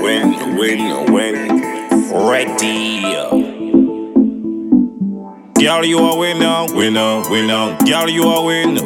win. Ready. Girl, you a winner. Girl, you a winner.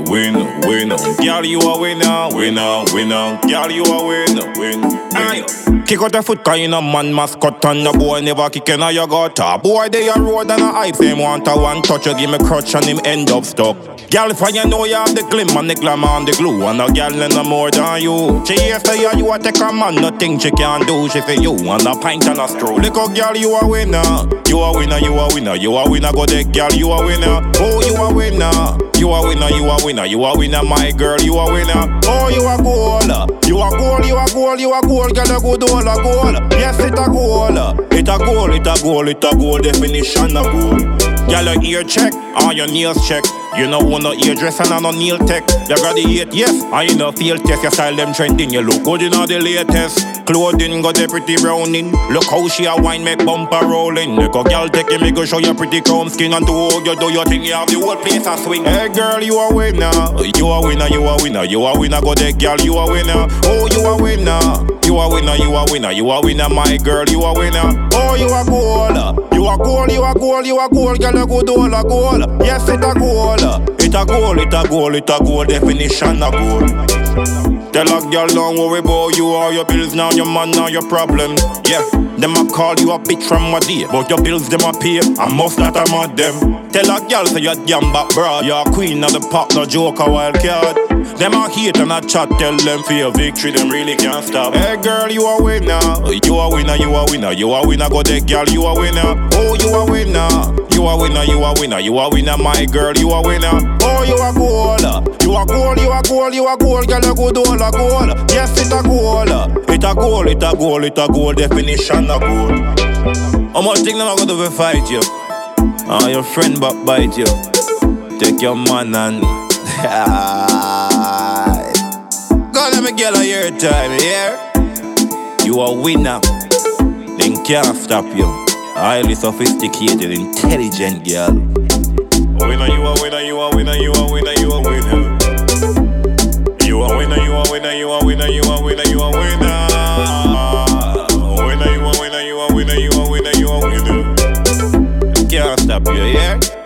Girl, you a winner. Girl, you a winner. Aye. Kick out the foot, cause you no man mascot. And the boy never kicking on your gutter. Boy, they a road and a hype. Him want a one touch, you give me crutch and him end up stuck. Girl, if you know you have the glim and the glamour and the glue, and a girl no more than you. She here for you a take a man, nothing she can do. She for you, and a pint and a stroll. Look up, girl, you a winner. You a winner, you a winner. You a winner, go there, girl, you a winner. Oh, you a winner. You a winner, you a winner. You a winner, my girl, you a winner. Oh, you a goal. You a goal, you a goal, you a goal. Girl, a good all a goal. Yes, it a goal. It a goal, it a goal, it a goal. Definition a goal. Girl, your ear check, and your nails check. You know who no hairdresser and no nail tech. You graduate, yes, and you know field test. Your style them trending, you look good, you know the latest. Clothing got the pretty browning. Look how she a wine make bumper rolling. Look a girl take me go show your pretty chrome skin. And you do your thing, you have the whole place a swing. Hey girl, you a winner. You a winner, you a winner. You a winner, go there girl, you a winner. Oh, you a winner. You a winner, you a winner. You a winner, my girl, you a winner. Oh, you a goal. You a goal, you a goal, you a goal. Girl, you good all a goal. Yes, it a goal. It a goal, it a goal, it a goal. Definition a goal. Tell a girl don't worry about you or your bills now, your man now, your problem. Yeah, them a call you a bitch from a day, but your bills them a pay, and most that I'm at them. Tell a girl say you're damn back broad, you're a queen of the pop, no joke a wild card. Them a hate and a chat, tell them for your victory, them really can't stop. Hey girl, you a winner. You a winner, you a winner. You a winner, go there girl, you a winner. Oh, you a winner. You a winner, you a winner. You a winner, my girl, you a winner. Oh, you a goal. You a goal, you a goal, you a goal. Girl, you good all a goal. Yes, it a goal. It a goal, it a goal, it a goal. Definition a goal. How much thing them a go do to fight you? Your friend backbite you. Take your man and go let me get a year time, yeah? You a winner. Then can't stop you. Highly sophisticated, intelligent girl. Winner, you a winner, you a winner, you a winner, you a winner. You a winner, you a winner, you a winner, you a winner, you a winner. Winner, you a winner, you a winner, you a winner, you a winner. Can't stop you, yeah?